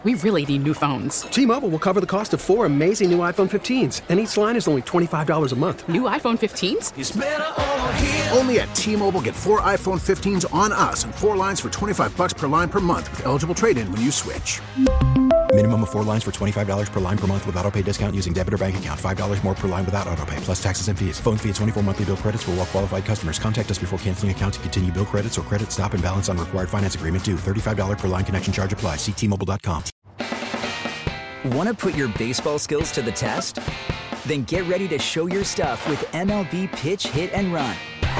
We really need new phones. T-Mobile will cover the cost of 4 amazing new iPhone 15s, and each line is only $25 a month. New iPhone 15s? It's better over here. Only at T-Mobile, get 4 iPhone 15s on us and 4 lines for $25 per line per month with eligible trade-in when you switch. Minimum of 4 lines for $25 per line per month with autopay discount using debit or bank account. $5 more per line without autopay, plus taxes and fees. Phone fee at 24 monthly bill credits for well-qualified customers. Contact us before canceling account to continue bill credits or credit stop and balance on required finance agreement due. $35 per line connection charge applies. See T-Mobile.com. Want to put your baseball skills to the test? Then get ready to show your stuff with MLB Pitch, Hit, and Run.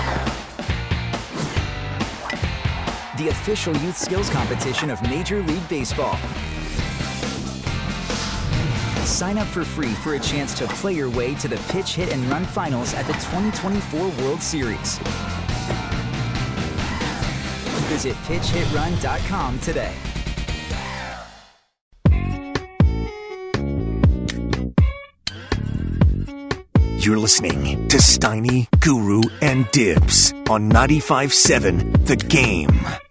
The official youth skills competition of Major League Baseball. Sign up for free for a chance to play your way to the Pitch, Hit, and Run finals at the 2024 World Series. Visit pitchhitrun.com today. You're listening to Steiny, Guru, and Dibs on 95.7 The Game.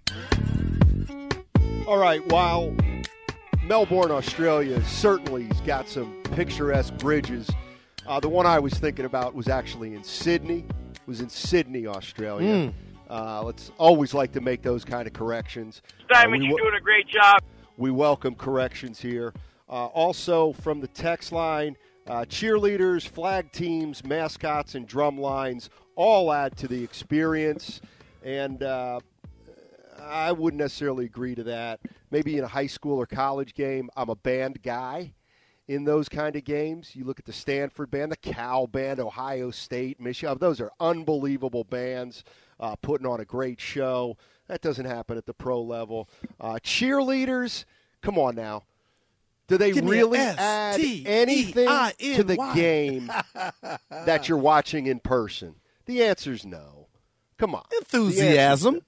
All right, while Melbourne, Australia certainly has got some picturesque bridges, the one I was thinking about was actually in Sydney. It was in Sydney, Australia. Let's always like to make those kind of corrections. Simon, you're doing a great job. We welcome corrections here. Also from the text line, cheerleaders, flag teams, mascots, and drum lines all add to the experience. And I wouldn't necessarily agree to that. Maybe in a high school or college game, I'm a band guy in those kind of games. You look at the Stanford band, the Cal band, Ohio State, Michigan. Those are unbelievable bands putting on a great show. That doesn't happen at the pro level. Cheerleaders, come on now. Do they really add anything to the game that you're watching in person? The answer's no. Come on. Enthusiasm.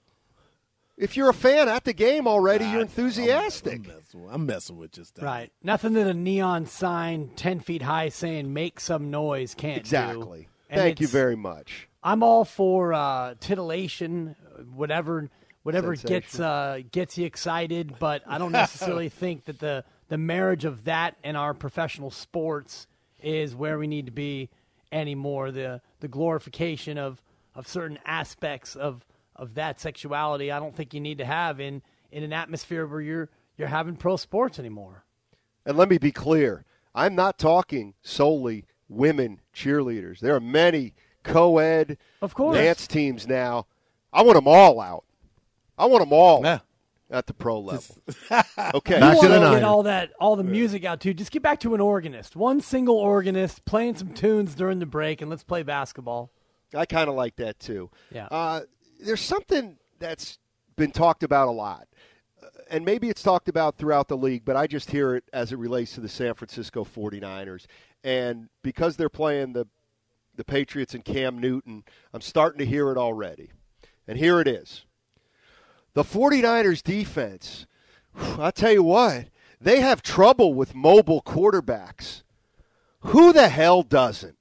If you're a fan at the game already, you're enthusiastic. I'm messing with you. Right. Nothing that a neon sign 10 feet high saying make some noise can't do. Exactly. Thank you very much. I'm all for titillation, whatever gets you excited, but I don't necessarily think that the marriage of that and our professional sports is where we need to be anymore. The glorification of certain aspects of that sexuality, I don't think you need to have in an atmosphere where you're having pro sports anymore. And let me be clear, I'm not talking solely women cheerleaders. There are many co-ed dance teams now. I want them all out. I want them all at the pro level. Okay. Back to the get all the music out too. Just get back to an organist. One single organist playing some tunes during the break, and let's play basketball. I kind of like that too. Yeah. There's something that's been talked about a lot, and maybe it's talked about throughout the league, but I just hear it as it relates to the San Francisco 49ers. And because they're playing the Patriots and Cam Newton, I'm starting to hear it already. And here it is. The 49ers defense, I'll tell you what, they have trouble with mobile quarterbacks. Who the hell doesn't?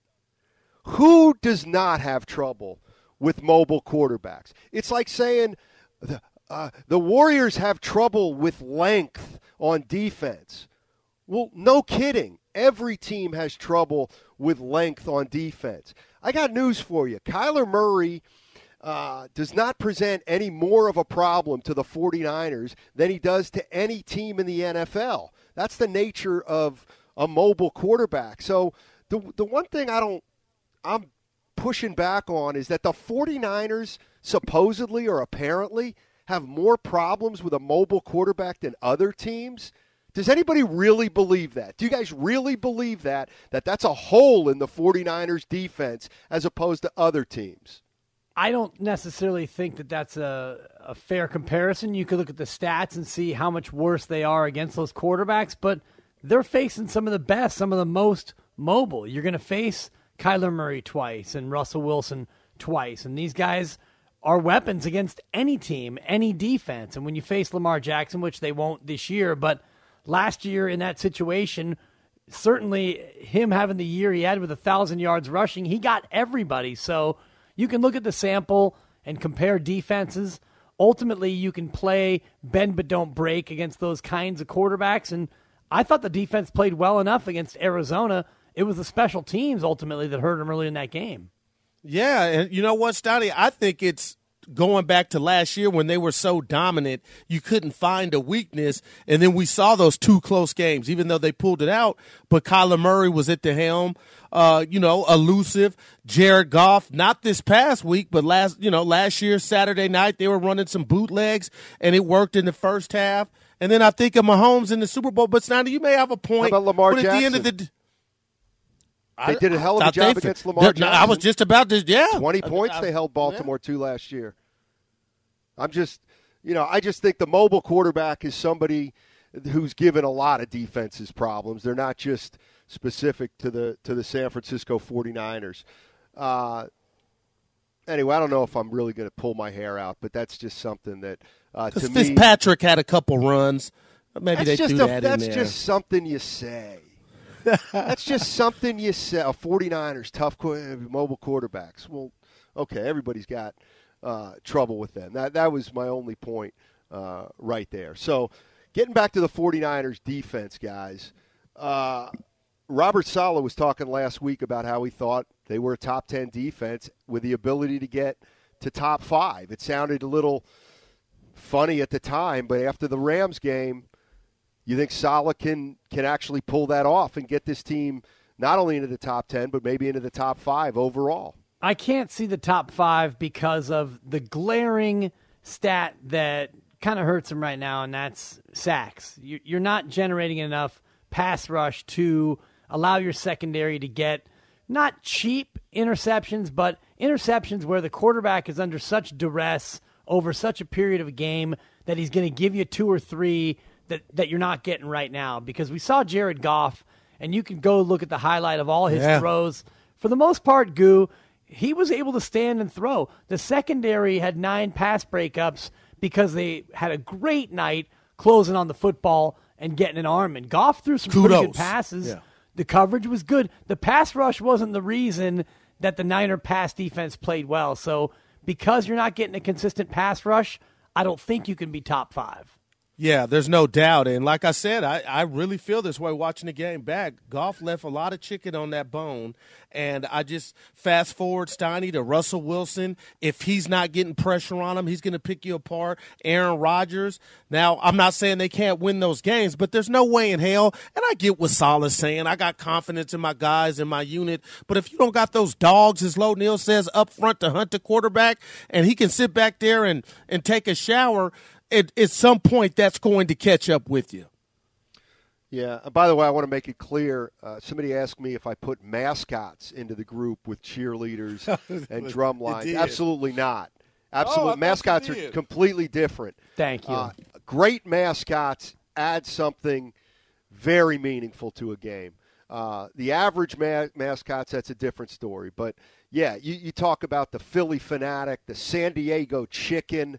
Who does not have trouble with mobile quarterbacks? It's like saying the Warriors have trouble with length on defense. Well, no kidding. Every team has trouble with length on defense. I got news for you. Kyler Murray does not present any more of a problem to the 49ers than he does to any team in the NFL. That's the nature of a mobile quarterback. So the one thing I'm pushing back on is that the 49ers supposedly or apparently have more problems with a mobile quarterback than other teams. Does anybody really believe that? Do you guys really believe that that's a hole in the 49ers defense as opposed to other teams? I don't necessarily think that that's a fair comparison. You could look at the stats and see how much worse they are against those quarterbacks, but they're facing some of the best, some of the most mobile. You're going to face Kyler Murray twice and Russell Wilson twice, and these guys are weapons against any team, any defense. And when you face Lamar Jackson, which they won't this year, but last year in that situation, certainly him having the year he had with 1,000 yards rushing, he got everybody. So you can look at the sample and compare defenses ultimately you can play bend but don't break against those kinds of quarterbacks. And I thought the defense played well enough against Arizona. It was the special teams ultimately that hurt them early in that game. Yeah, and you know what, Stoney? I think it's going back to last year when they were so dominant, you couldn't find a weakness. And then we saw those 2 close games, even though they pulled it out. But Kyler Murray was at the helm, elusive. Jared Goff, not this past week, but last year, Saturday night, they were running some bootlegs, and it worked in the first half. And then I think of Mahomes in the Super Bowl. But, Stoney, you may have a point. How about Lamar but at Jackson? The end of the They did a hell of a job against Lamar Jackson. I was just about to, 20 points they held Baltimore to last year. I just think the mobile quarterback is somebody who's given a lot of defenses problems. They're not just specific to the San Francisco 49ers. Anyway, I don't know if I'm really going to pull my hair out, but that's just something that to me. Fitzpatrick had a couple runs. Maybe they threw that in there. That's just something you say. That's just something you say. 49ers, tough mobile quarterbacks. Well, okay, everybody's got trouble with them. That was my only point right there. So getting back to the 49ers defense, guys, Robert Saleh was talking last week about how he thought they were a top 10 defense with the ability to get to top 5. It sounded a little funny at the time, but after the Rams game, you think Saleh can actually pull that off and get this team not only into the top 10, but maybe into the top 5 overall? I can't see the top 5 because of the glaring stat that kind of hurts him right now, and that's sacks. You're not generating enough pass rush to allow your secondary to get not cheap interceptions, but interceptions where the quarterback is under such duress over such a period of a game that he's going to give you 2 or 3 that you're not getting right now. Because we saw Jared Goff, and you can go look at the highlight of all his throws. For the most part, Goo, he was able to stand and throw. The secondary had 9 pass breakups because they had a great night closing on the football and getting an arm. And Goff threw some pretty good passes. Yeah. The coverage was good. The pass rush wasn't the reason that the Niner pass defense played well. So because you're not getting a consistent pass rush, I don't think you can be top 5. Yeah, there's no doubt. And like I said, I really feel this way watching the game back. Goff left a lot of chicken on that bone. And I just fast forward, Steiny, to Russell Wilson. If he's not getting pressure on him, he's going to pick you apart. Aaron Rodgers. Now, I'm not saying they can't win those games, but there's no way in hell. And I get what Saleh's saying. I got confidence in my guys and my unit. But if you don't got those dogs, as Lo Neal says, up front to hunt the quarterback, and he can sit back there and take a shower, at some point, that's going to catch up with you. Yeah. By the way, I want to make it clear. Somebody asked me if I put mascots into the group with cheerleaders and drum lines. Absolutely not. Absolutely. Mascots are completely different. Thank you. Great mascots add something very meaningful to a game. The average mascots, that's a different story. But, yeah, you talk about the Philly Fanatic, the San Diego Chicken,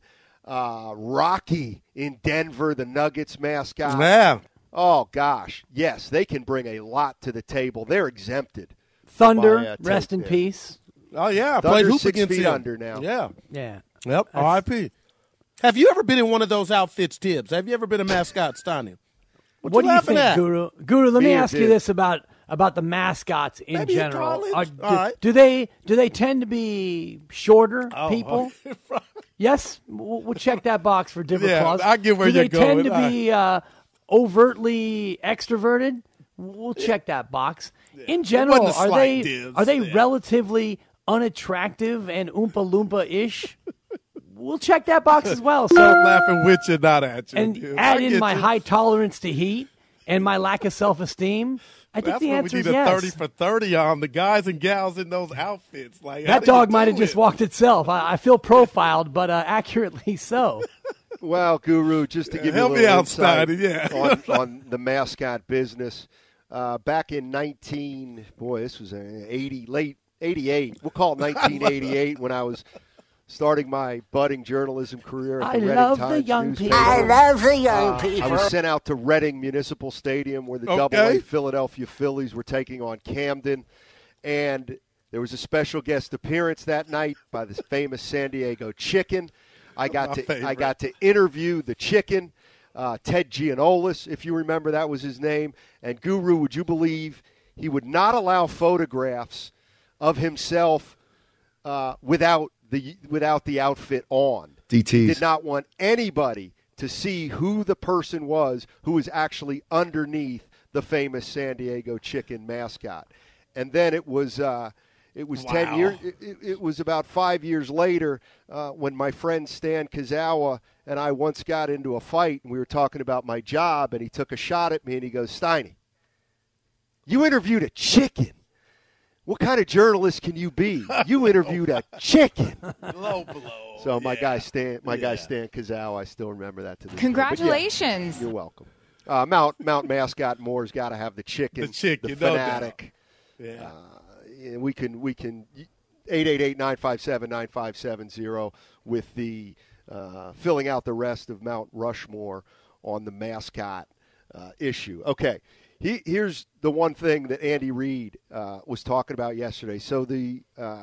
Rocky in Denver, the Nuggets mascot. Yeah. Oh, gosh. Yes, they can bring a lot to the table. They're exempted. Thunder, rest in peace. Oh, yeah. Thunder Played hoop 6 against feet him. under now. Yeah. Yeah. Yep, R.I.P. Have you ever been in one of those outfits, Tibbs? Have you ever been a mascot, Stoney? What do you think, at? Guru? Guru, let me ask you this about the mascots in Maybe general. Right. Do they tend to be shorter people? Okay. Yes, we'll check that box for different clause. I get where do you're going. Do they tend to be overtly extroverted? We'll check that box. In general, are they relatively unattractive and Oompa Loompa-ish? We'll check that box as well. So I'm laughing with you, not at you. And dude. add in my high tolerance to heat and my lack of self-esteem. I think the answer is yes. That's what we need a 30 for 30 on, the guys and gals in those outfits. Like that dog might have just walked itself. I feel profiled, but accurately so. Well, Guru, just to give you a little insight on the mascot business, back in this was late 88. We'll call it 1988 when I was starting my budding journalism career at the Reading Times newspaper. I love the young people. I was sent out to Reading Municipal Stadium where the AA Philadelphia Phillies were taking on Camden. And there was a special guest appearance that night by the famous San Diego Chicken. I got to interview the Chicken, Ted Gianolis, if you remember, that was his name. And Guru, would you believe he would not allow photographs of himself without the outfit on. DTs. He did not want anybody to see who the person was who was actually underneath the famous San Diego Chicken mascot. And then it was 10 years. It was about 5 years later when my friend Stan Kazawa and I once got into a fight, and we were talking about my job, and he took a shot at me, and he goes, "Steiny, you interviewed a chicken. What kind of journalist can you be? You interviewed a chicken." Low blow. So my guy Stan Kazawa, I still remember that to this day. Congratulations. Yeah, you're welcome. Mount Mascot Moore's got to have the chicken, the fanatic. Yeah. We can 888-957-9570 with the filling out the rest of Mount Rushmore on the mascot issue. Okay. Here's the one thing that Andy Reid was talking about yesterday. So the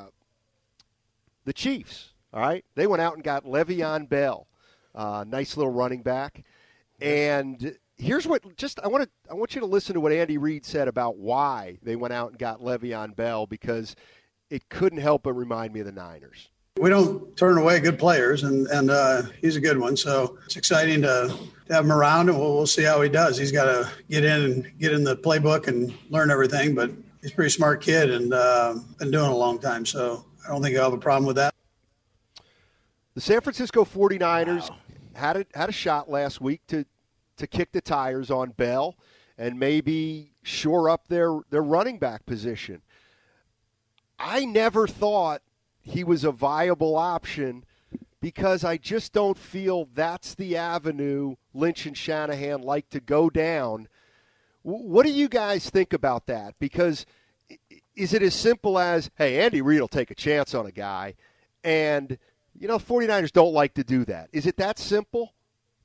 Chiefs, all right, they went out and got Le'Veon Bell, nice little running back. And here's what I want you to listen to what Andy Reid said about why they went out and got Le'Veon Bell, because it couldn't help but remind me of the Niners. We don't turn away good players, and he's a good one. So it's exciting to have him around, and we'll see how he does. He's got to get in the playbook and learn everything, but he's a pretty smart kid and been doing it a long time. So I don't think I'll have a problem with that. The San Francisco 49ers had a shot last week to kick the tires on Bell and maybe shore up their running back position. I never thought he was a viable option because I just don't feel that's the avenue Lynch and Shanahan like to go down. What do you guys think about that? Because is it as simple as, hey, Andy Reid will take a chance on a guy, and, 49ers don't like to do that? Is it that simple?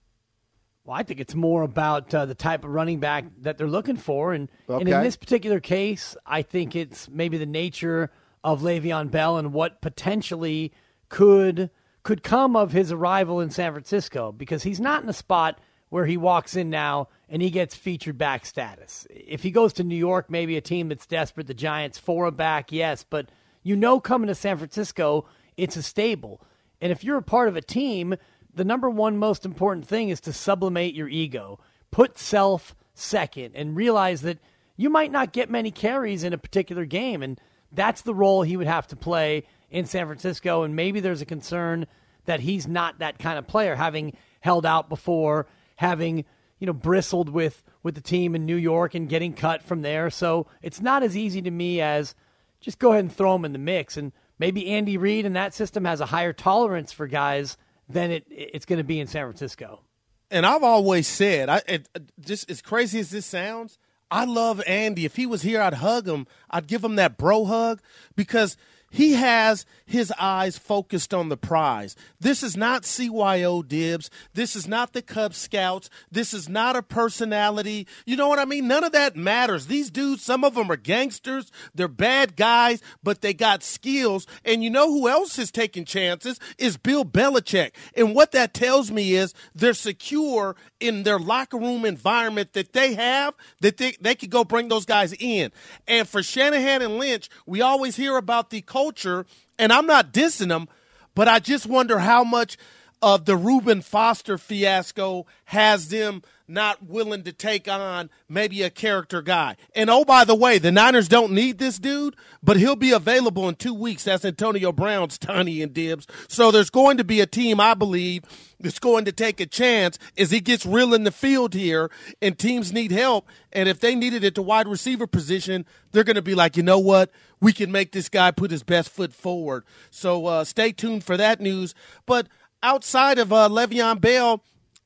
Well, I think it's more about the type of running back that they're looking for. And in this particular case, I think it's maybe the nature of Le'Veon Bell and what potentially could come of his arrival in San Francisco, because he's not in a spot where he walks in now and he gets featured back status. If he goes to New York, maybe a team that's desperate, the Giants, for a back, yes, but coming to San Francisco, it's a stable. And if you're a part of a team, the number one most important thing is to sublimate your ego. Put self second and realize that you might not get many carries in a particular game, and that's the role he would have to play in San Francisco. And maybe there's a concern that he's not that kind of player, having held out before, having bristled with the team in New York and getting cut from there. So it's not as easy to me as just go ahead and throw him in the mix. And maybe Andy Reid and that system has a higher tolerance for guys than it's going to be in San Francisco. And I've always said, just as crazy as this sounds, I love Andy. If he was here, I'd hug him. I'd give him that bro hug, because he has his eyes focused on the prize. This is not CYO Dibs. This is not the Cub Scouts. This is not a personality. You know what I mean? None of that matters. These dudes, some of them are gangsters. They're bad guys, but they got skills. And you know who else is taking chances is Bill Belichick. And what that tells me is they're secure in their locker room environment that they have, that they could go bring those guys in. And for Shanahan and Lynch, we always hear about the culture, and I'm not dissing them, but I just wonder how much of the Reuben Foster fiasco has them not willing to take on maybe a character guy. And, oh, by the way, the Niners don't need this dude, but he'll be available in 2 weeks. That's Antonio Brown's Tiny and Dibs. So there's going to be a team, I believe, that's going to take a chance as he gets real in the field here, and teams need help. And if they needed it to wide receiver position, they're going to be like, you know what, we can make this guy put his best foot forward. So stay tuned for that news. But outside of Le'Veon Bell,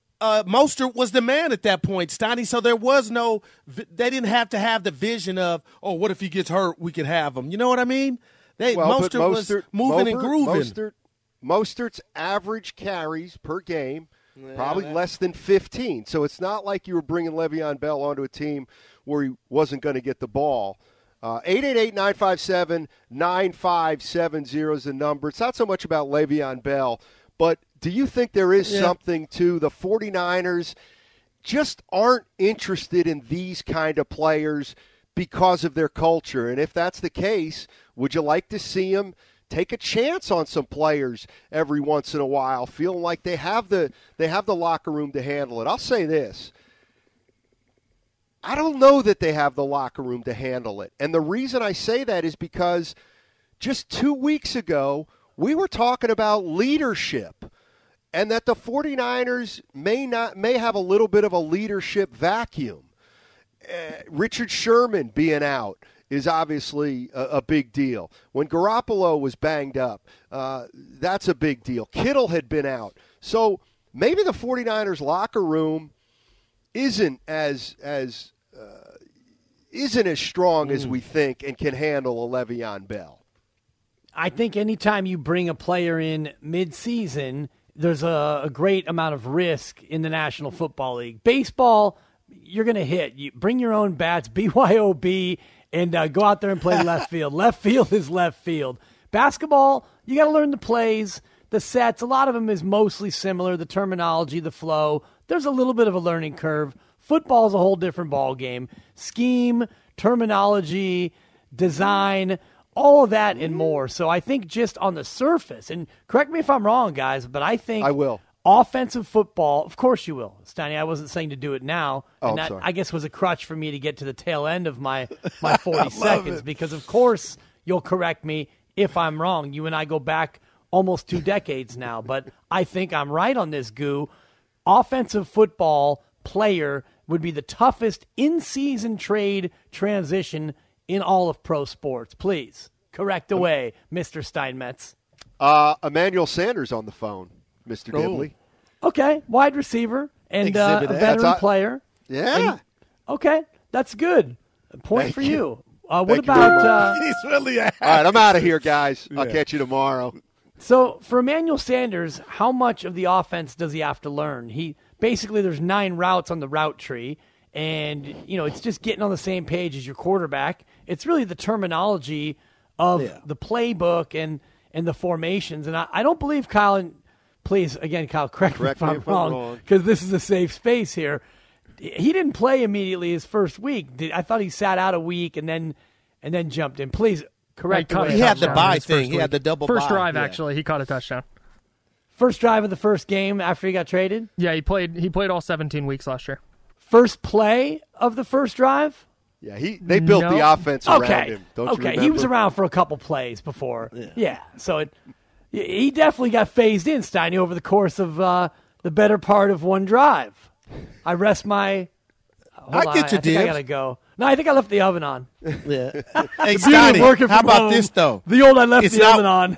Mostert was the man at that point, Steiny. So there was they didn't have to have the vision of, oh, what if he gets hurt? We could have him. You know what I mean? Mostert was moving and grooving. Mostert's average carries per game, probably less than 15. So it's not like you were bringing Le'Veon Bell onto a team where he wasn't going to get the ball. 888-957-9570 is the number. It's not so much about Le'Veon Bell, But do you think there is something to the 49ers just aren't interested in these kind of players because of their culture? And if that's the case, would you like to see them take a chance on some players every once in a while, feeling like they have the locker room to handle it? I'll say this. I don't know that they have the locker room to handle it. And the reason I say that is because just 2 weeks ago, we were talking about leadership and that the 49ers may have a little bit of a leadership vacuum. Richard Sherman being out is obviously a big deal. When Garoppolo was banged up, that's a big deal. Kittle had been out. So maybe the 49ers locker room isn't as strong as we think and can handle a Le'Veon Bell. I think anytime you bring a player in mid-season, there's a great amount of risk in the National Football League. Baseball, you're going to hit. You bring your own bats, BYOB, and go out there and play left field. Left field is left field. Basketball, you got to learn the plays, the sets. A lot of them is mostly similar, the terminology, the flow. There's a little bit of a learning curve. Football is a whole different ball game. Scheme, terminology, design, all of that and more. So I think just on the surface, and correct me if I'm wrong, guys, but I think I will. Offensive football, of course you will. Steiny, I wasn't saying to do it now. And that, sorry. I guess, was a crutch for me to get to the tail end of my 40 seconds because, of course, you'll correct me if I'm wrong. You and I go back almost 2 decades now, but I think I'm right on this, Goo. Offensive football player would be the toughest in-season trade transition in all of pro sports. Please, correct away, Mr. Steinmetz. Emmanuel Sanders on the phone, Mr. Dibley. Okay, wide receiver and a veteran player. Yeah. Okay, that's good. Point Thank for you. you. What Thank you about He's really All right, I'm out of here, guys. I'll catch you tomorrow. So for Emmanuel Sanders, how much of the offense does he have to learn? Basically there's 9 routes on the route tree, and it's just getting on the same page as your quarterback. It's really the terminology of the playbook and the formations. And I don't believe Kyle, and please, again, Kyle, correct me if I'm wrong, because this is a safe space here. He didn't play immediately his first week. I thought he sat out a week and then jumped in. Please correct me. He had the bye thing. He had the double first bye. drive, actually. He caught a touchdown. First drive of the first game after he got traded? Yeah, he played all 17 weeks last year. First play of the first drive? Yeah, they built the offense around him. Don't you remember? He was around for a couple plays before. Yeah, so he definitely got phased in, Steiny, over the course of the better part of one drive. I rest my... I get you, I think I got to go. No, I think I left the oven on. Yeah. Hey, Steiny, how about this, though? The old I left the oven on.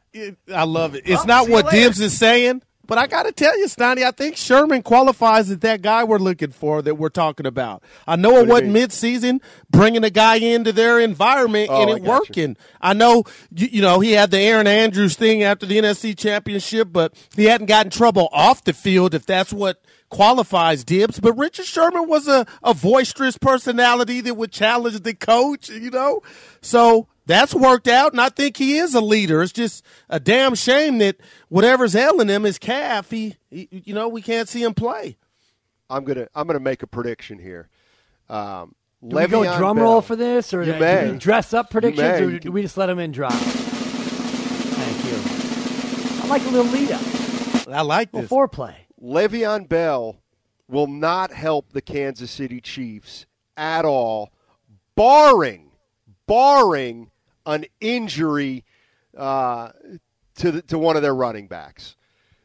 I love it. It's not what Dibs is saying, but I got to tell you, Steiny, I think Sherman qualifies as that guy we're looking for that we're talking about. I know it wasn't midseason, bringing a guy into their environment and it working. I know, he had the Aaron Andrews thing after the NFC Championship, but he hadn't gotten trouble off the field, if that's what qualifies, Dibs. But Richard Sherman was a boisterous personality that would challenge the coach, So that's worked out, and I think he is a leader. It's just a damn shame that whatever's ailing him, his calf, we can't see him play. I'm gonna make a prediction here. Do we go drum roll for this, or do we dress up predictions, or do we just let him in dry? Thank you. I like a little lead up. I like this. Foreplay. Le'Veon Bell will not help the Kansas City Chiefs at all, barring an injury to one of their running backs.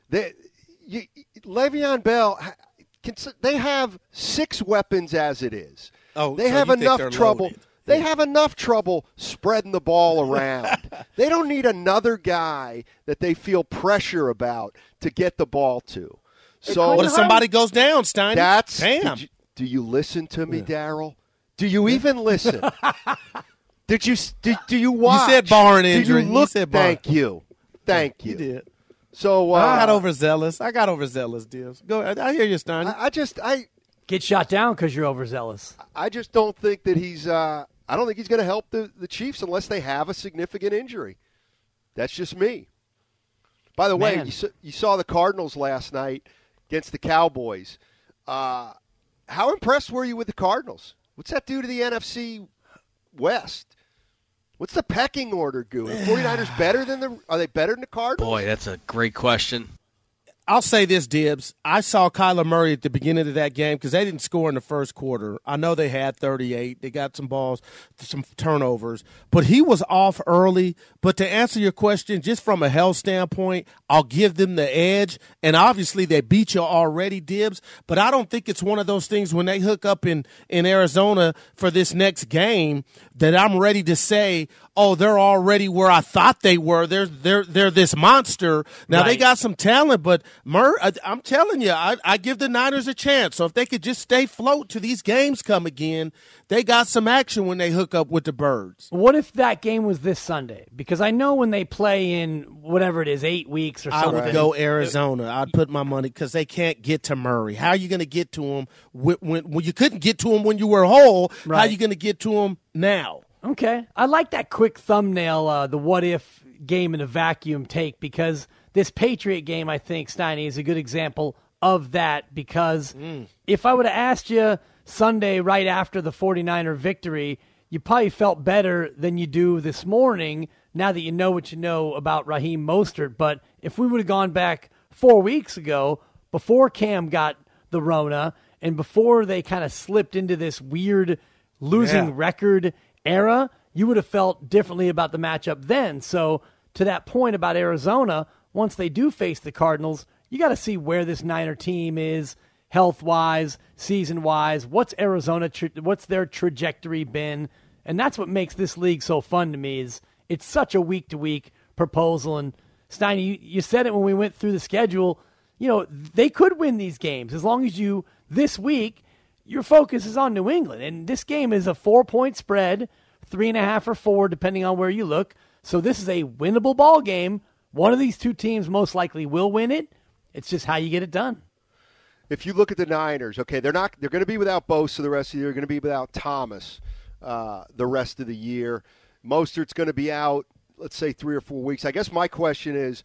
Le'Veon Bell, they have 6 weapons as it is. They have enough trouble. Loaded. They have enough trouble spreading the ball around. They don't need another guy that they feel pressure about to get the ball to. So what if somebody goes down, Stein? Damn. Do you listen to me, Darryl? Do you even listen? Do you watch? You said barring injury. Did you look? Thank you. You did. So I got overzealous, Dibs. Go ahead. I hear you, Stein. I get shot down because you're overzealous. I just don't think that he's. I don't think he's going to help the Chiefs unless they have a significant injury. That's just me. By the way, Man. you saw the Cardinals last night against the Cowboys. How impressed were you with the Cardinals? What's that do to the NFC West? What's the pecking order, Goo? Are the 49ers are they better than the Cardinals? Boy, that's a great question. I'll say this, Dibbs. I saw Kyler Murray at the beginning of that game because they didn't score in the first quarter. I know they had 38. They got some balls, some turnovers. But he was off early. But to answer your question, just from a health standpoint, I'll give them the edge. And obviously they beat you already, Dibbs. But I don't think it's one of those things when they hook up in Arizona for this next game that I'm ready to say, oh, they're already where I thought they were. They're this monster. Now, They got some talent, but I'm telling you, I give the Niners a chance. So if they could just stay float till these games come again, they got some action when they hook up with the Birds. What if that game was this Sunday? Because I know when they play in whatever it is, 8 weeks or something. I would go Arizona. I'd put my money because they can't get to Murray. How are you going to get to him when you couldn't get to him when you were whole? Right. How are you going to get to him now? Okay. I like that quick thumbnail, the what-if game in a vacuum take, because this Patriot game, I think, Steiny, is a good example of that, because if I would have asked you Sunday right after the 49er victory, you probably felt better than you do this morning now that you know what you know about Raheem Mostert. But if we would have gone back 4 weeks ago, before Cam got the Rona and before they kind of slipped into this weird losing record era, you would have felt differently about the matchup then. So to that point about Arizona, once they do face the Cardinals, you got to see where this Niner team is health-wise, season-wise. What's Arizona? What's their trajectory been? And that's what makes this league so fun to me, is it's such a week-to-week proposal. And Steiny, you said it when we went through the schedule. You know, they could win these games as long as this week, your focus is on New England. And this game is a 4-point spread, 3.5 or 4, depending on where you look. So this is a winnable ball game. One of these two teams most likely will win it. It's just how you get it done. If you look at the Niners, okay, they're going to be without Bosa the rest of the year. They're going to be without Thomas the rest of the year. Mostert's going to be out, let's say, 3 or 4 weeks. I guess my question is,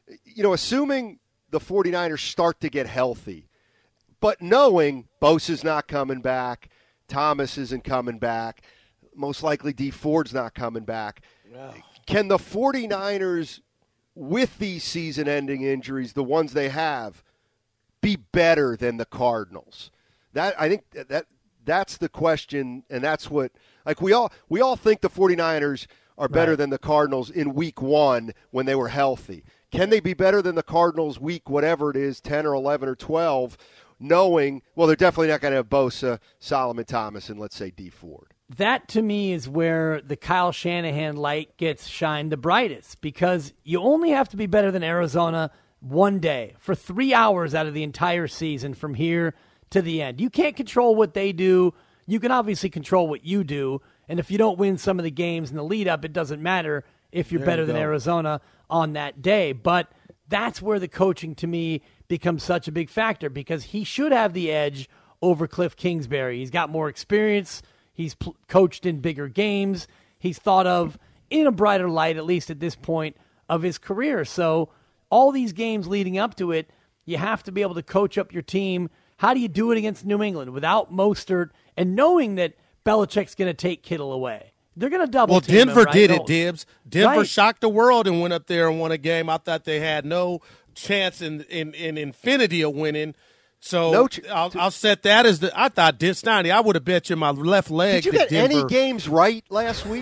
assuming the 49ers start to get healthy, but knowing Bosa's not coming back, Thomas isn't coming back, most likely Dee Ford's not coming back, can the 49ers, with these season-ending injuries, the ones they have, be better than the Cardinals? I think that's the question, and that's what, like, we all think the 49ers are better than the Cardinals in week 1 when they were healthy. Can they be better than the Cardinals week whatever it is, 10 or 11 or 12, knowing, well, they're definitely not going to have Bosa, Solomon Thomas, and let's say Dee Ford? That, to me, is where the Kyle Shanahan light gets shined the brightest, because you only have to be better than Arizona one day for 3 hours out of the entire season from here to the end. You can't control what they do. You can obviously control what you do, and if you don't win some of the games in the lead-up, it doesn't matter if you're better than Arizona on that day. But that's where the coaching, to me, becomes such a big factor, because he should have the edge over Cliff Kingsbury. He's got more experience. He's coached in bigger games. He's thought of in a brighter light, at least at this point of his career. So all these games leading up to it, you have to be able to coach up your team. How do you do it against New England without Mostert and knowing that Belichick's going to take Kittle away? They're going to double team him. Well, Denver right? did it, Dibbs. Denver shocked the world and went up there and won a game. I thought they had no chance in infinity of winning. So I'll set that as I thought, Steiny, I would have bet you my left leg. Did you get any games right last week?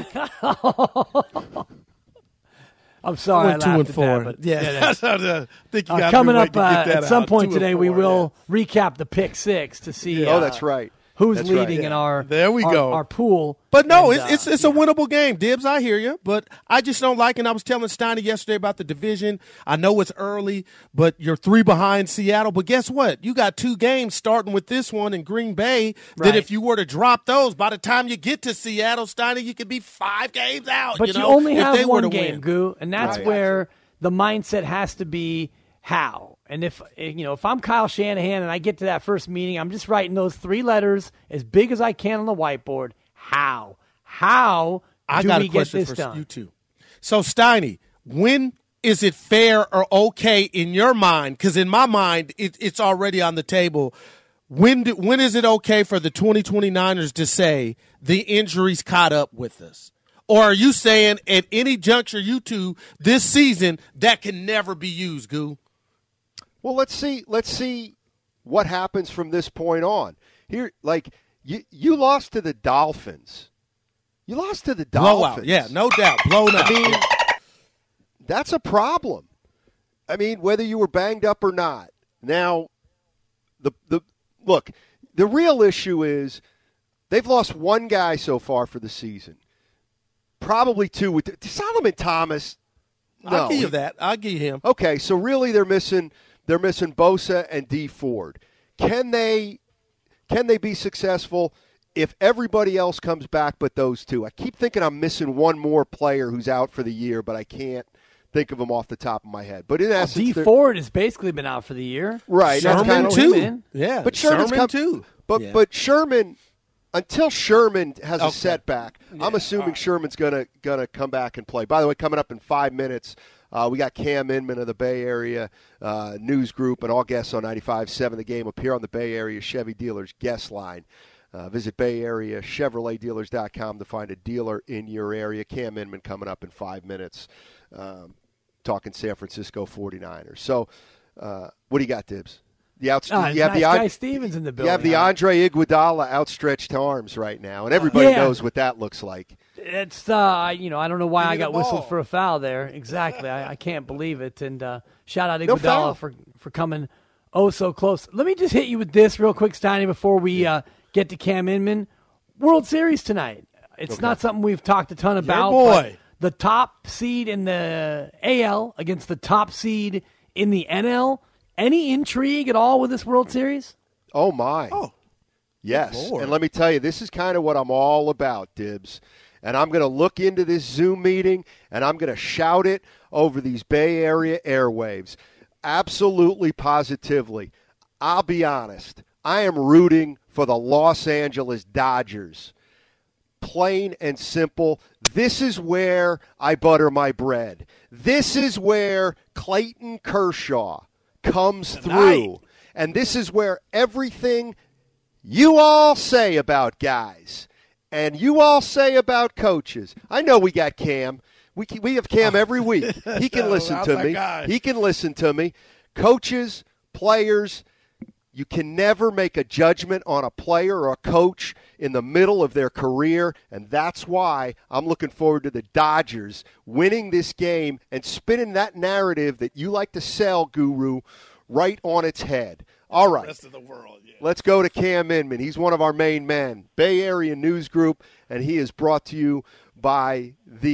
I'm sorry, I laughed at that, but I think you got coming up at some point today. We will recap the pick six to see. That's right. Who's leading in our our pool? But no, it's a winnable game, Dibbs. I hear you, but I just don't like. And I was telling Steiny yesterday about the division. I know it's early, but you're 3 behind Seattle. But guess what? You got 2 games starting with this one in Green Bay. That if you were to drop those, by the time you get to Seattle, Steiny, you could be 5 games out. But you only have one game, Goo, and that's where the mindset has to be how. And if I'm Kyle Shanahan and I get to that first meeting, I'm just writing those 3 letters as big as I can on the whiteboard. How do we get this done? You too. So, Steiny, when is it fair or okay in your mind? Because in my mind, it's already on the table. When is it okay for the 2020 Niners to say the injuries caught up with us? Or are you saying at any juncture you two this season that can never be used, Goo? Well, let's see what happens from this point on. Here, like you lost to the Dolphins. You lost to the Dolphins. Blowout, yeah, no doubt, blown out. I mean, that's a problem. I mean, whether you were banged up or not. Now, look, the real issue is they've lost one guy so far for the season. Probably two with Solomon Thomas. No. I'll give you that. I'll give you him. Okay, so really they're missing Bosa and Dee Ford. Can they be successful if everybody else comes back but those two? I keep thinking I'm missing one more player who's out for the year, but I can't think of him off the top of my head. But in essence, Dee Ford has basically been out for the year. Right. Sherman too. Yeah, but Sherman too. But Sherman, until Sherman has a setback, I'm assuming Sherman's gonna come back and play. By the way, coming up in 5 minutes, we got Cam Inman of the Bay Area News Group, and all guests on 95.7 The Game appear on the Bay Area Chevy Dealers guest line. Visit BayAreaChevroletDealers.com to find a dealer in your area. Cam Inman coming up in 5 minutes, talking San Francisco 49ers. So, what do you got, Dibs? You have Guy Stevens in the building. You have the Andre Iguodala outstretched arms right now, and everybody knows what that looks like. It's I don't know why I got whistled for a foul there. Exactly, I can't believe it. And shout out Iguodala for coming so close. Let me just hit you with this real quick, Steiny, before we get to Cam Inman. World Series tonight. It's not something we've talked a ton about. But the top seed in the AL against the top seed in the NL. Any intrigue at all with this World Series? Oh, my. Oh. Yes. And let me tell you, this is kind of what I'm all about, Dibs. And I'm going to look into this Zoom meeting, and I'm going to shout it over these Bay Area airwaves. Absolutely, positively. I'll be honest. I am rooting for the Los Angeles Dodgers. Plain and simple. This is where I butter my bread. This is where Clayton Kershaw comes through. And this is where everything you all say about guys and you all say about coaches. I know we got Cam. We have Cam every week. He can listen to me. He can listen to me. Coaches, players, you can never make a judgment on a player or a coach in the middle of their career, and that's why I'm looking forward to the Dodgers winning this game and spinning that narrative that you like to sell, Guru, right on its head. All right. Rest of the world, yeah. Let's go to Cam Inman. He's one of our main men, Bay Area News Group, and he is brought to you by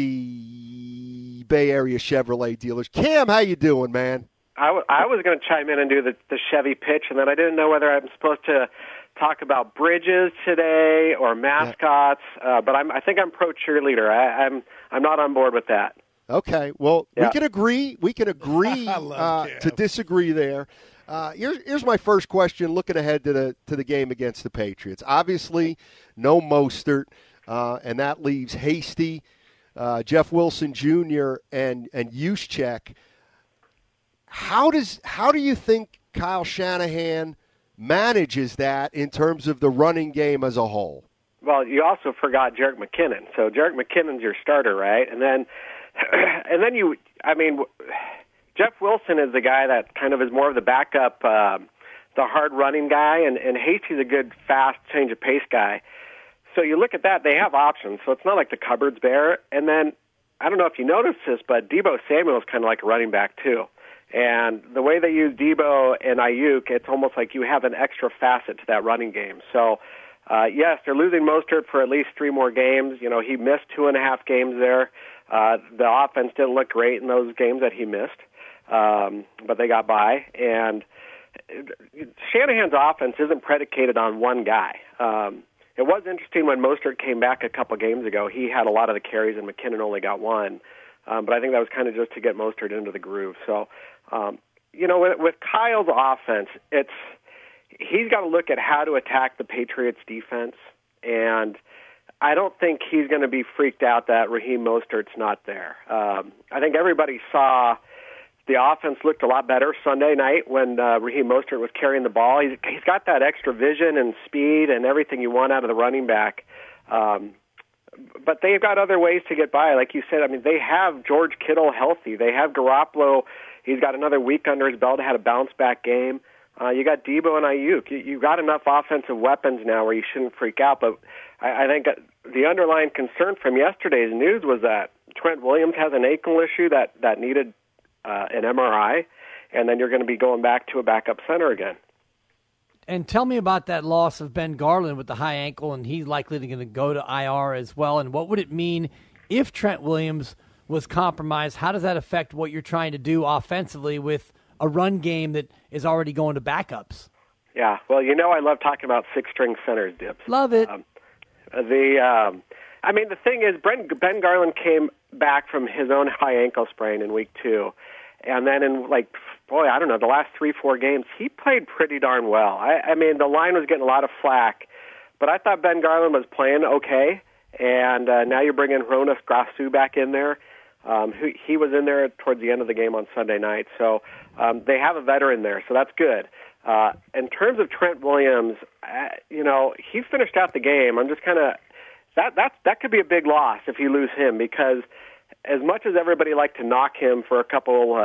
the Bay Area Chevrolet Dealers. Cam, how you doing, man? I was going to chime in and do the Chevy pitch, and then I didn't know whether I'm supposed to talk about bridges today or mascots. But I think I'm pro cheerleader. I'm not on board with that. Okay. Well, we can agree. We can agree to disagree there. Here's my first question. Looking ahead to the game against the Patriots. Obviously, no Mostert, and that leaves Hasty, Jeff Wilson Jr. and Juszczyk. How do you think Kyle Shanahan manages that in terms of the running game as a whole? Well, you also forgot Jerick McKinnon. So Jerick McKinnon's your starter, right? And then Jeff Wilson is the guy that kind of is more of the backup, the hard running guy, and Hasty's a good, fast, change of pace guy. So you look at that, they have options. So it's not like the cupboard's bare. And then, I don't know if you noticed this, but Deebo Samuel is kind of like a running back too. And the way they use Deebo and Ayuk, it's almost like you have an extra facet to that running game. So, yes, they're losing Mostert for at least 3 more games. You know, he missed 2.5 games there. The offense didn't look great in those games that he missed, but they got by. And Shanahan's offense isn't predicated on one guy. It was interesting when Mostert came back a couple games ago. He had a lot of the carries, and McKinnon only got 1. But I think that was kind of just to get Mostert into the groove. So, with Kyle's offense, he's got to look at how to attack the Patriots' defense, and I don't think he's going to be freaked out that Raheem Mostert's not there. I think everybody saw The offense looked a lot better Sunday night when Raheem Mostert was carrying the ball. He's got that extra vision and speed and everything you want out of the running back. But they've got other ways to get by. Like you said, I mean, they have George Kittle healthy. They have Garoppolo. He's got another week under his belt, had a bounce-back game. You got Debo and Ayuk. You've got enough offensive weapons now where you shouldn't freak out. But I think the underlying concern from yesterday's news was that Trent Williams has an ankle issue that needed an MRI, and then you're going to be going back to a backup center again. And tell me about that loss of Ben Garland with the high ankle, and he's likely going to go to IR as well. And what would it mean if Trent Williams was compromised? How does that affect what you're trying to do offensively with a run game that is already going to backups? Yeah, well, I love talking about six-string centers, Dips. Love it. The thing is, Ben Garland came back from his own high ankle sprain in week 2. And then in, the last 3-4 games, he played pretty darn well. The line was getting a lot of flack, but I thought Ben Garland was playing okay. And now you're bringing Hroniss Grasu back in there. He was in there towards the end of the game on Sunday night. So they have a veteran there, so that's good. In terms of Trent Williams, he finished out the game. I'm just kind of that could be a big loss if you lose him, because as much as everybody liked to knock him for a couple,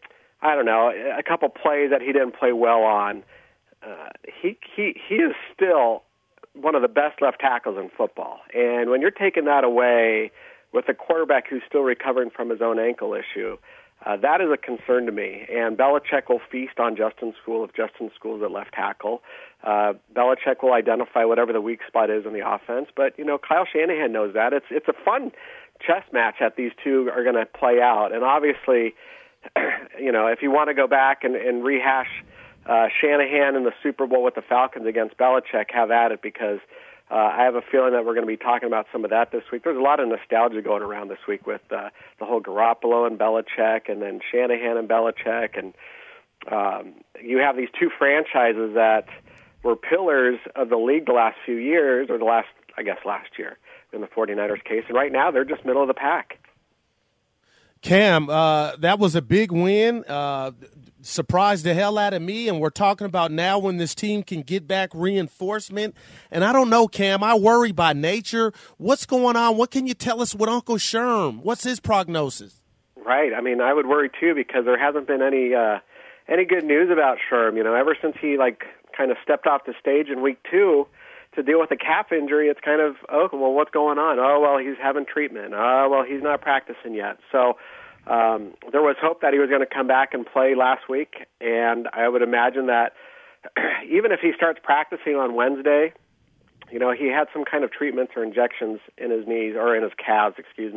a couple plays that he didn't play well on, he is still one of the best left tackles in football. And when you're taking that away with a quarterback who's still recovering from his own ankle issue, that is a concern to me. And Belichick will feast on Justin Skule if Justin Skule's at left tackle. Belichick will identify whatever the weak spot is in the offense. But, Kyle Shanahan knows that. It's a fun chess match that these two are going to play out. And obviously, if you want to go back and rehash Shanahan in the Super Bowl with the Falcons against Belichick, have at it, because I have a feeling that we're going to be talking about some of that this week. There's a lot of nostalgia going around this week with the whole Garoppolo and Belichick, and then Shanahan and Belichick. And you have these two franchises that were pillars of the league the last few years, or last year in the 49ers case. And right now they're just middle of the pack. Cam, that was a big win. Surprised the hell out of me, and we're talking about now when this team can get back reinforcement. And I don't know, Cam, I worry by nature. What's going on? What can you tell us with Uncle Sherm? What's his prognosis? Right. I would worry too, because there hasn't been any good news about Sherm. Ever since he kind of stepped off the stage in week 2 to deal with a calf injury, it's kind of, what's going on? Oh, well, he's having treatment. Oh, well, he's not practicing yet. So there was hope that he was going to come back and play last week, and I would imagine that even if he starts practicing on Wednesday, he had some kind of treatments or injections in his knees, or in his calves,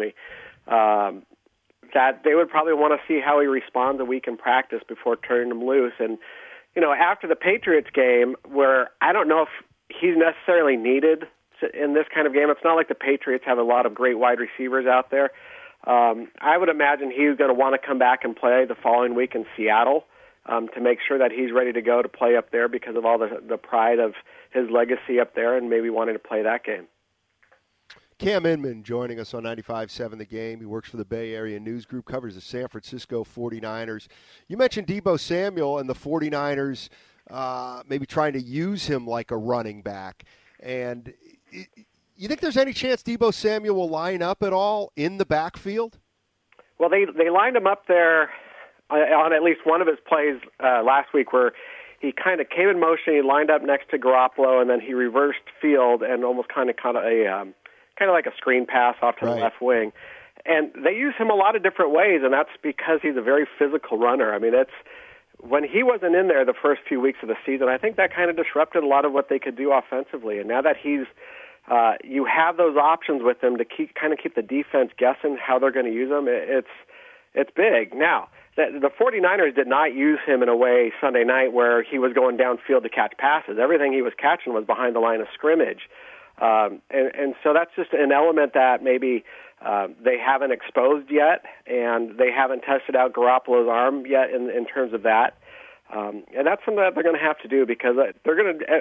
that they would probably want to see how he responds a week in practice before turning him loose. And, after the Patriots game, where I don't know if he's necessarily needed in this kind of game, it's not like the Patriots have a lot of great wide receivers out there. I would imagine he's going to want to come back and play the following week in Seattle to make sure that he's ready to go to play up there because of all the pride of his legacy up there, and maybe wanting to play that game. Cam Inman joining us on 95.7 The Game. He works for the Bay Area News Group, covers the San Francisco 49ers. You mentioned Deebo Samuel and the 49ers maybe trying to use him like a running back. And you think there's any chance Deebo Samuel will line up at all in the backfield? Well, they lined him up there on at least one of his plays last week, where he kind of came in motion, he lined up next to Garoppolo, and then he reversed field and almost kind of caught kind of like a screen pass off to the left wing. And they use him a lot of different ways, and that's because he's a very physical runner. When he wasn't in there the first few weeks of the season, I think that kind of disrupted a lot of what they could do offensively. And now that he's you have those options with him to keep the defense guessing how they're going to use him. It's big. Now, the 49ers did not use him in a way Sunday night where he was going downfield to catch passes. Everything he was catching was behind the line of scrimmage. And so that's just an element that maybe they haven't exposed yet, and they haven't tested out Garoppolo's arm yet in terms of that. And that's something that they're going to have to do, because they're going to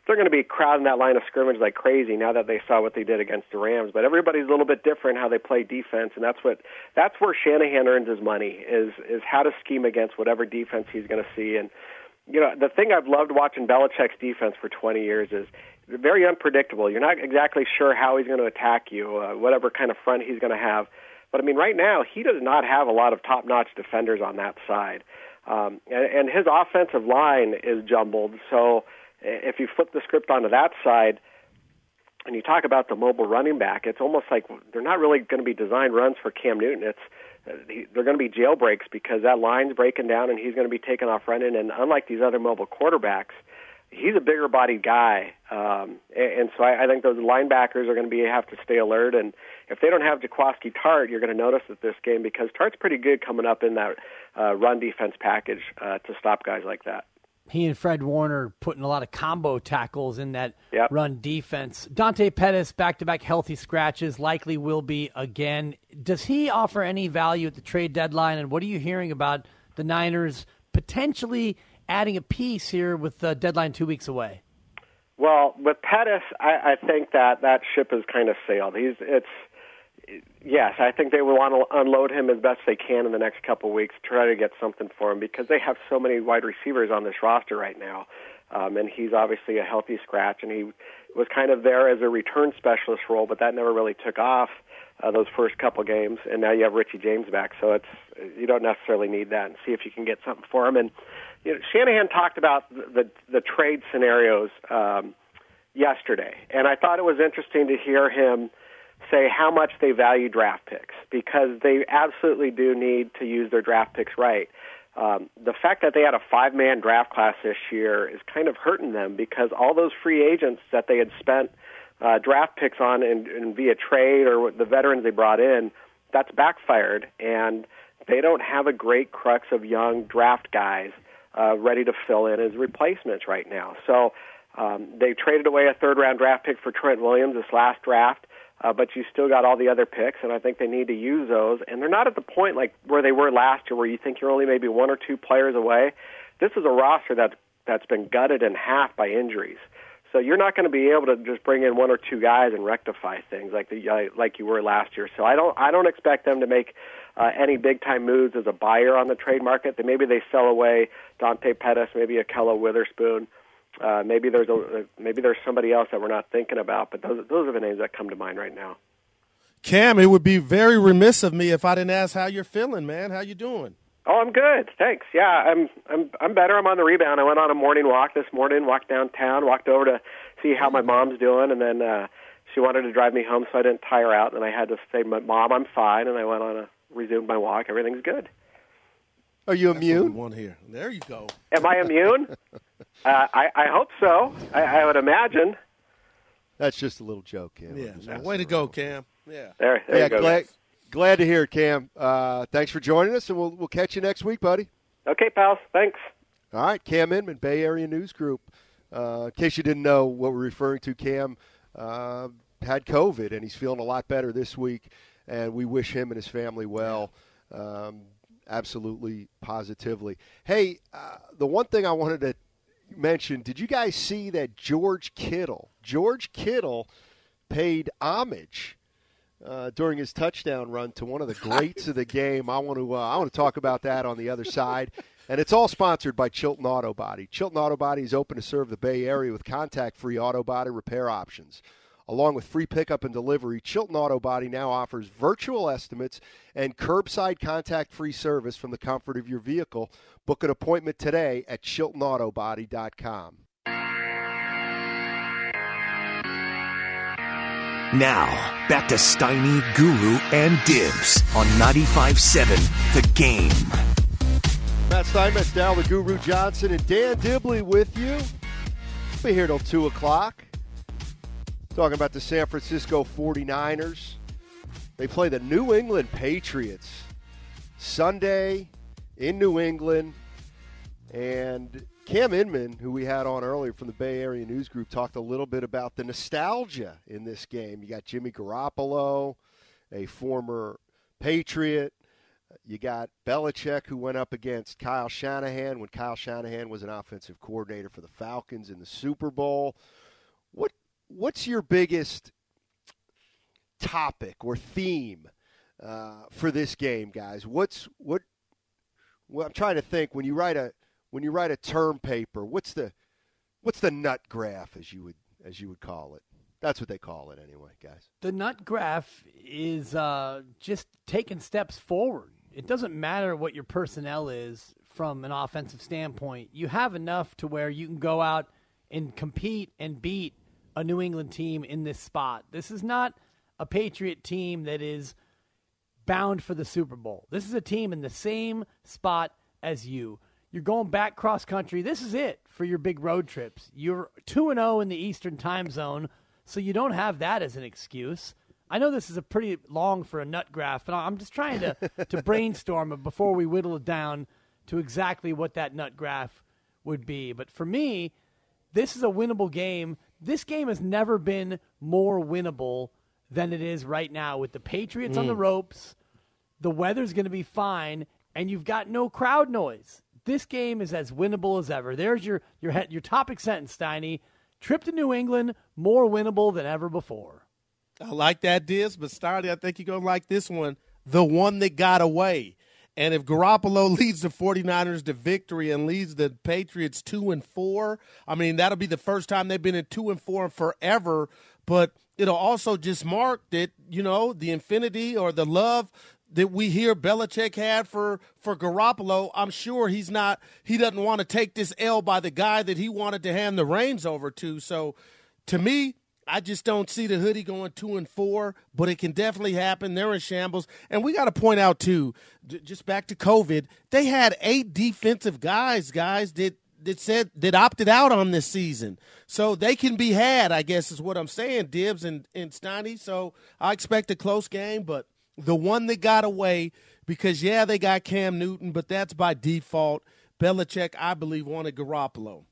they're going to be crowding that line of scrimmage like crazy now that they saw what they did against the Rams. But everybody's a little bit different how they play defense, and that's where Shanahan earns his money is how to scheme against whatever defense he's going to see. And the thing I've loved watching Belichick's defense for 20 years is they're very unpredictable. You're not exactly sure how he's going to attack you, whatever kind of front he's going to have. But, I mean, right now he does not have a lot of top-notch defenders on that side. And his offensive line is jumbled. So if you flip the script onto that side and you talk about the mobile running back, it's almost like they're not really going to be designed runs for Cam Newton. They're going to be jailbreaks because that line's breaking down and he's going to be taking off running. And unlike these other mobile quarterbacks, he's a bigger-bodied guy. And so I think those linebackers are going to have to stay alert. And if they don't have Jaquiski Tartt, you're going to notice it this game because Tartt's pretty good coming up in that run defense package to stop guys like that. He and Fred Warner putting a lot of combo tackles in that run defense. Dante Pettis, back-to-back healthy scratches, likely will be again. Does he offer any value at the trade deadline? And what are you hearing about the Niners potentially adding a piece here with the deadline 2 weeks away? Well, with Pettis, I think that ship has kind of sailed. Yes, I think they will want to unload him as best they can in the next couple of weeks, try to get something for him because they have so many wide receivers on this roster right now. And he's obviously a healthy scratch, and he was kind of there as a return specialist role, but that never really took off those first couple games. And now you have Richie James back, so you don't necessarily need that, and see if you can get something for him. And Shanahan talked about the trade scenarios yesterday, and I thought it was interesting to hear him say how much they value draft picks because they absolutely do need to use their draft picks right. The fact that they had a 5-man draft class this year is kind of hurting them because all those free agents that they had spent draft picks on and via trade or the veterans they brought in, that's backfired, and they don't have a great crux of young draft guys ready to fill in as replacements right now. So they traded away a third-round draft pick for Trent Williams this last draft, but you still got all the other picks, and I think they need to use those. And they're not at the point like where they were last year where you think you're only maybe one or two players away. This is a roster that's been gutted in half by injuries. So you're not going to be able to just bring in one or two guys and rectify things like you were last year. So I don't expect them to make any big-time moves as a buyer on the trade market. Maybe they sell away Dante Pettis, maybe Ahkello Witherspoon. Maybe there's somebody else that we're not thinking about, but those are the names that come to mind right now. Cam, it would be very remiss of me if I didn't ask how you're feeling, man. How you doing? Oh, I'm good, thanks. Yeah, I'm better. I'm on the rebound. I went on a morning walk this morning, walked downtown, walked over to see how my mom's doing, and then she wanted to drive me home, so I didn't tire out. And I had to say, "Mom, I'm fine," and I went on resumed my walk. Everything's good. Are you immune? One here. There you go. Am I immune? I hope so. I would imagine. That's just a little joke, Cam. Yeah. Way to go, Cam. Yeah. There you go. Glad to hear it, Cam. Thanks for joining us, and we'll catch you next week, buddy. Okay, pals. Thanks. All right, Cam Inman, Bay Area News Group. In case you didn't know what we're referring to, Cam had COVID, and he's feeling a lot better this week, and we wish him and his family well. Absolutely, positively. Hey, the one thing I wanted to mention, did you guys see that George Kittle paid homage during his touchdown run to one of the greats of the game? I want to talk about that on the other side. And it's all sponsored by Chilton Auto Body. Chilton Auto Body is open to serve the Bay Area with contact-free auto body repair options. Along with free pickup and delivery, Chilton Auto Body now offers virtual estimates and curbside contact-free service from the comfort of your vehicle. Book an appointment today at ChiltonAutoBody.com. Now, back to Steiny, Guru, and Dibs on 95.7 The Game. Matt Steinmetz, Dal the Guru Johnson, and Dan Dibley with you. We'll be here till 2 o'clock. Talking about the San Francisco 49ers. They play the New England Patriots Sunday in New England. And Cam Inman, who we had on earlier from the Bay Area News Group, talked a little bit about the nostalgia in this game. You got Jimmy Garoppolo, a former Patriot, You got Belichick, who went up against Kyle Shanahan when Kyle Shanahan was an offensive coordinator for the Falcons in the Super Bowl. What's your biggest topic or theme for this game, guys? Well, I'm trying to think. When you write a term paper, what's the nut graph, as you would call it? That's what they call it anyway, guys. The nut graph is just taking steps forward. It doesn't matter what your personnel is from an offensive standpoint. You have enough to where you can go out and compete and beat a New England team in this spot. This is not a Patriot team that is bound for the Super Bowl. This is a team in the same spot as you. You're going back cross country. This is it for your big road trips. You're 2-0 in the Eastern time zone, so you don't have that as an excuse. I know this is a pretty long for a nut graph, but I'm just trying to brainstorm it before we whittle it down to exactly what that nut graph would be. But for me, this is a winnable game. This game has never been more winnable than it is right now with the Patriots on the ropes. The weather's going to be fine, and you've got no crowd noise. This game is as winnable as ever. There's your topic sentence, Steiny. Trip to New England, more winnable than ever before. I like that, Diz, but Steiny, I think you're going to like this one, the one that got away. And if Garoppolo leads the 49ers to victory and leads the Patriots 2-4, I mean, that'll be the first time they've been in 2-4 in forever. But it'll also just mark that, the infinity or the love that we hear Belichick had for Garoppolo. I'm sure he doesn't want to take this L by the guy that he wanted to hand the reins over to. So to me, I just don't see the hoodie going 2-4, but it can definitely happen. They're in shambles. And we got to point out, too, just back to COVID, they had 8 defensive guys that opted out on this season. So they can be had, I guess is what I'm saying, Dibs and Steiny. So I expect a close game, but the one that got away, because, they got Cam Newton, but that's by default. Belichick, I believe, wanted Garoppolo.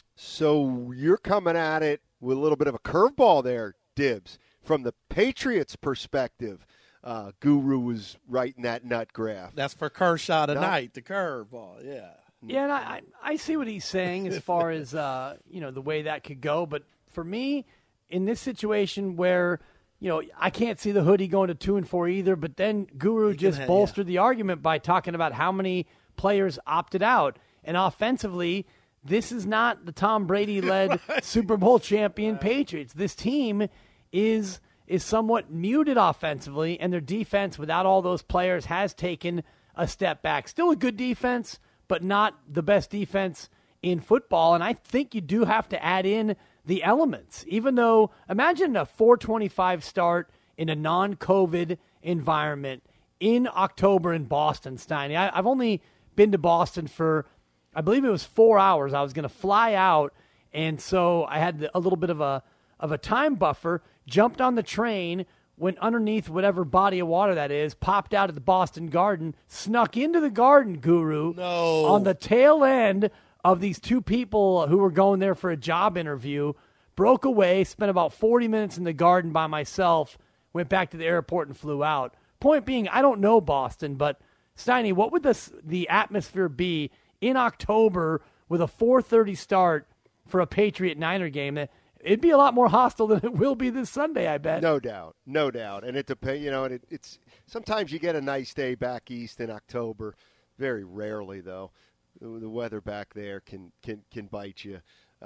So you're coming at it with a little bit of a curveball there, Dibs. From the Patriots' perspective, Guru was writing that nut graph. That's for Kershaw tonight, the curveball, yeah. Yeah, and I see what he's saying as far as, the way that could go. But for me, in this situation where, I can't see the hoodie going to 2-4 either, but then Guru just bolstered the argument by talking about how many players opted out. And offensively, this is not the Tom Brady-led Super Bowl champion Patriots. This team is somewhat muted offensively, and their defense, without all those players, has taken a step back. Still a good defense, but not the best defense in football. And I think you do have to add in the elements. Even though, imagine a 4:25 start in a non-COVID environment in October in Boston, Steiny. I've only been to Boston for, I believe it was 4 hours. I was going to fly out, and so I had a little bit of a time buffer, jumped on the train, went underneath whatever body of water that is, popped out at the Boston Garden, snuck into the Garden, Guru, on the tail end of these 2 people who were going there for a job interview, broke away, spent about 40 minutes in the Garden by myself, went back to the airport and flew out. Point being, I don't know Boston, but Steiny, what would the atmosphere be in October with a 4:30 start for a Patriot-Niner game? It'd be a lot more hostile than it will be this Sunday, I bet. No doubt. And it depends. It's sometimes you get a nice day back east in October. Very rarely, though. The weather back there can bite you.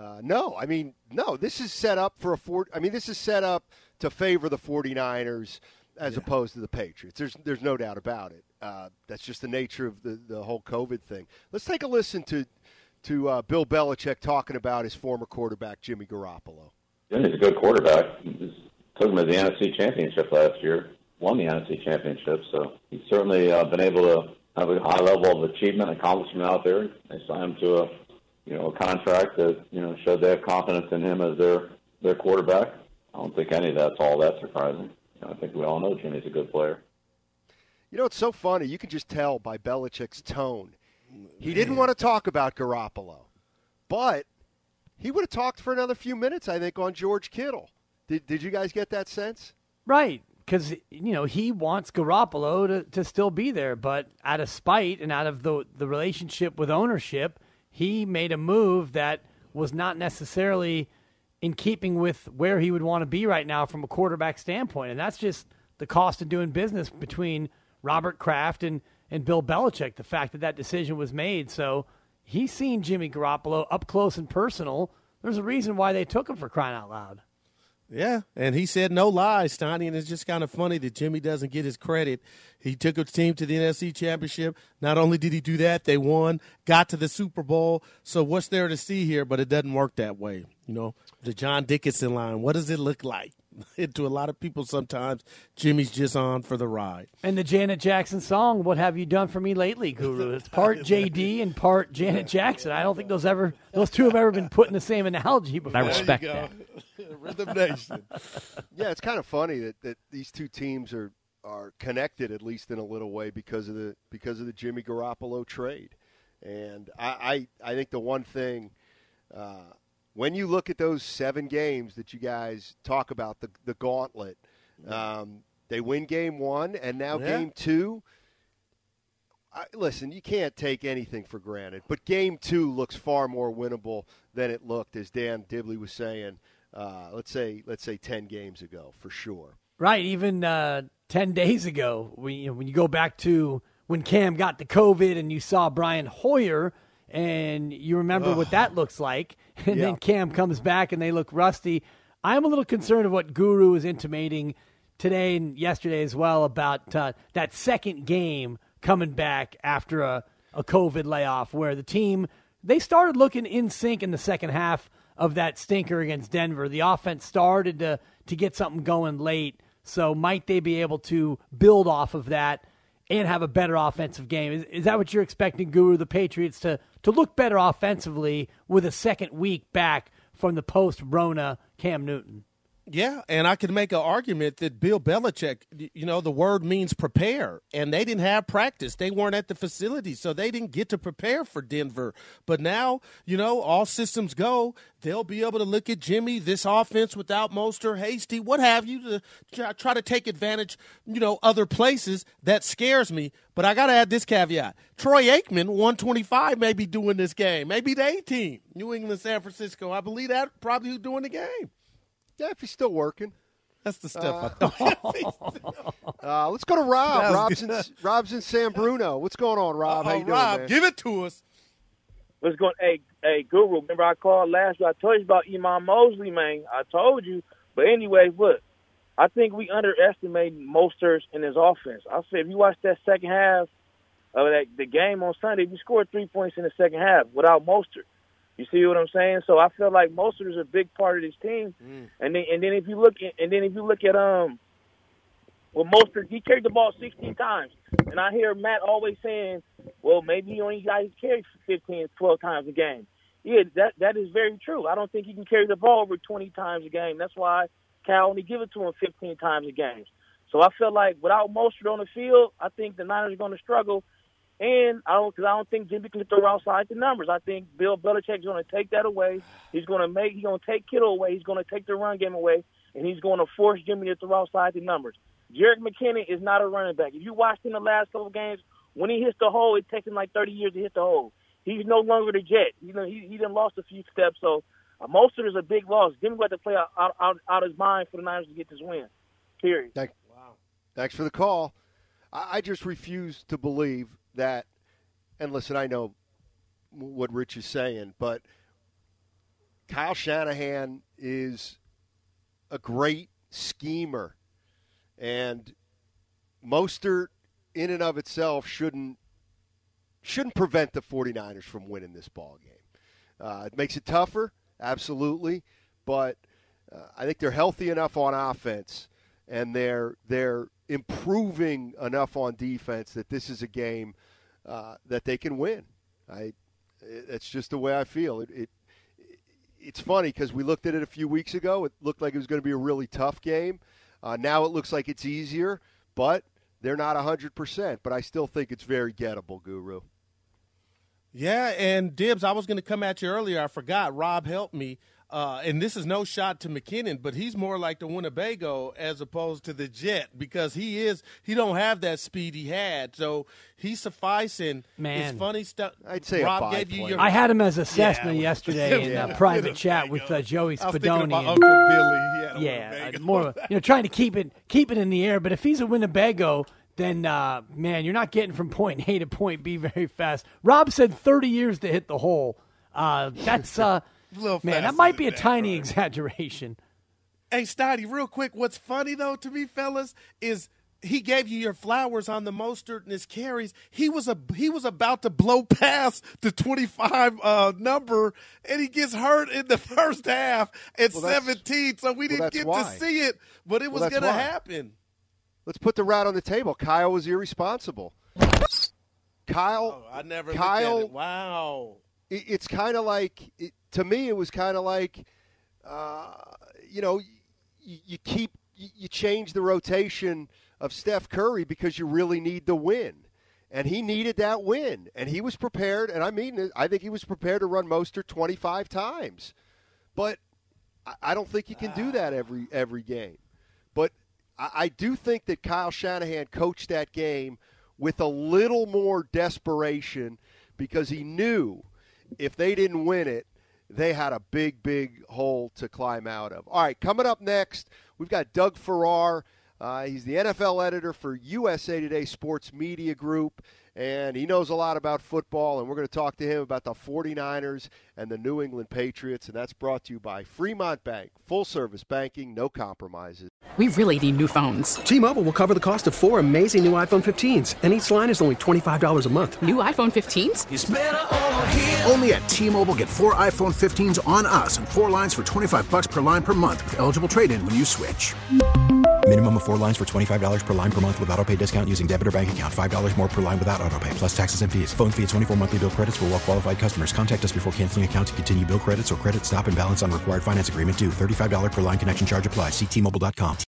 No. This is set up this is set up to favor the 49ers as opposed to the Patriots. There's no doubt about it. That's just the nature of the whole COVID thing. Let's take a listen to Bill Belichick talking about his former quarterback, Jimmy Garoppolo. Jimmy's a good quarterback. He took him to the NFC Championship last year, won the NFC Championship, so he's certainly been able to have a high level of achievement and accomplishment out there. They signed him to a contract that showed they have confidence in him as their quarterback. I don't think any of that's all that surprising. I think we all know Jimmy's a good player. It's so funny. You can just tell by Belichick's tone. He didn't want to talk about Garoppolo, but he would have talked for another few minutes, I think, on George Kittle. Did you guys get that sense? Right. because, he wants Garoppolo to still be there. But out of spite and out of the relationship with ownership, he made a move that was not necessarily in keeping with where he would want to be right now from a quarterback standpoint. And that's just the cost of doing business between Robert Kraft and Bill Belichick, the fact that decision was made. So he's seen Jimmy Garoppolo up close and personal. There's a reason why they took him, for crying out loud. Yeah, and he said no lies, Steiny, and it's just kind of funny that Jimmy doesn't get his credit. He took his team to the NFC Championship. Not only did he do that, they won, got to the Super Bowl. So what's there to see here? But it doesn't work that way. The John Dickinson line, what does it look like? To a lot of people sometimes, Jimmy's just on for the ride. And the Janet Jackson song, What Have You Done For Me Lately, Guru? It's part JD and part Janet Jackson. I don't think those two have ever been put in the same analogy before. I respect that. Rhythm Nation. Yeah, it's kind of funny that these two teams are connected, at least in a little way, because of the Jimmy Garoppolo trade. And I think the one thing when you look at those 7 games that you guys talk about, the gauntlet, they win game 1 and now game 2. Listen, you can't take anything for granted, but game 2 looks far more winnable than it looked, as Dan Dibley was saying. Let's say 10 games ago, for sure. Right, even 10 days ago, when you go back to when Cam got the COVID and you saw Brian Hoyer, and you remember what that looks like, and then Cam comes back and they look rusty. I'm a little concerned of what Guru is intimating today and yesterday as well about that second game coming back after a COVID layoff, where the team, they started looking in sync in the second half of that stinker against Denver. The offense started to get something going late, so might they be able to build off of that and have a better offensive game? Is that what you're expecting, Guru, the Patriots to look better offensively with a second week back from the post-Rona Cam Newton? Yeah, and I could make an argument that Bill Belichick, the word means prepare, and they didn't have practice. They weren't at the facility, so they didn't get to prepare for Denver. But now, all systems go. They'll be able to look at Jimmy, this offense without Mostert, Hasty, what have you, to try to take advantage, other places. That scares me. But I got to add this caveat. Troy Aikman, 125, may be doing this game. Maybe the A-team, New England, San Francisco. I believe that probably who's doing the game. Yeah, if he's still working. That's the stuff I thought. Let's go to Rob. Rob's in San Bruno. What's going on, Rob? How you doing, Rob, man? give it to us. What's going? Hey, Guru. Remember I called last week. I told you about Iman Mosley, man. I told you. But anyway, look, I think we underestimated Mostert in his offense. I said if you watch that second half of the game on Sunday, we scored 3 points in the second half without Mostert. You see what I'm saying? So I feel like Mostert is a big part of this team. And then if you look at well, Mostert, he carried the ball 16 times. And I hear Matt always saying, well, maybe he only got carried 15, 12 times a game. Yeah, that is very true. I don't think he can carry the ball over 20 times a game. That's why Cal only give it to him 15 times a game. So I feel like without Mostert on the field, I think the Niners are going to struggle. And I don't think Jimmy can throw outside the numbers. I think Bill Belichick is going to take that away. He's going to take Kittle away. He's going to take the run game away, and he's going to force Jimmy to throw outside the numbers. Jerick McKinnon is not a running back. If you watched in the last couple of games, when he hits the hole, it takes him like 30 years to hit the hole. He's no longer the Jet. He done lost a few steps. So Mostert is a big loss. Jimmy got to play out his mind for the Niners to get this win. Period. Thanks for the call. I just refuse to believe that, and listen, I know what Rich is saying, but Kyle Shanahan is a great schemer, and Mostert in and of itself shouldn't prevent the 49ers from winning this ball game. It makes it tougher, absolutely, but I think they're healthy enough on offense, and they're improving enough on defense that this is a game that they can win. That's just the way I feel. It's funny because we looked at it a few weeks ago. It looked like it was going to be a really tough game. Now it looks like it's easier, but they're not 100%. But I still think it's very gettable, Guru. Yeah, and Dibs, I was going to come at you earlier. I forgot. Rob helped me. and this is no shot to McKinnon, but he's more like the Winnebago as opposed to the Jet because he don't have that speed he had. So he's sufficing. Man, it's funny stuff. I'd say Rob gave you your. I had him as a Cessna yesterday in a private chat with Joey Spadoni. I was thinking about Uncle Billy. Yeah, more trying to keep it in the air. But if he's a Winnebago, then man, you're not getting from point A to point B very fast. Rob said 30 years to hit the hole. That's man, that might be a tiny exaggeration. Hey, Stoddy, real quick, what's funny, though, to me, fellas, is he gave you your flowers on the Mostert and his carries. He was about to blow past the 25 number, and he gets hurt in the first half at 17, so we didn't get to see it, but it was going to happen. Let's put the rat on the table. Kyle was irresponsible. Kyle. I never looked at it. Wow. It's kind of like, to me, it was kind of like, you change the rotation of Steph Curry because you really need the win. And he needed that win. And he was prepared, and I think he was prepared to run Mostert 25 times. But I don't think you can do that every game. But I do think that Kyle Shanahan coached that game with a little more desperation because he knew if they didn't win it, they had a big, big hole to climb out of. All right, coming up next, we've got Doug Farrar. He's the NFL editor for USA Today Sports Media Group, and he knows a lot about football, and we're going to talk to him about the 49ers and the New England Patriots, and that's brought to you by Fremont Bank. Full-service banking, no compromises. We really need new phones. T-Mobile will cover the cost of 4 amazing new iPhone 15s, and each line is only $25 a month. New iPhone 15s? It's better over here. Only at T-Mobile, get 4 iPhone 15s on us and 4 lines for $25 per line per month with eligible trade-in when you switch. Minimum of 4 lines for $25 per line per month with auto-pay discount using debit or bank account. $5 more per line without auto-pay, plus taxes and fees. Phone fee at 24 monthly bill credits for well-qualified customers. Contact us before canceling account to continue bill credits or credit stop and balance on required finance agreement due. $35 per line connection charge applies. See T-Mobile.com.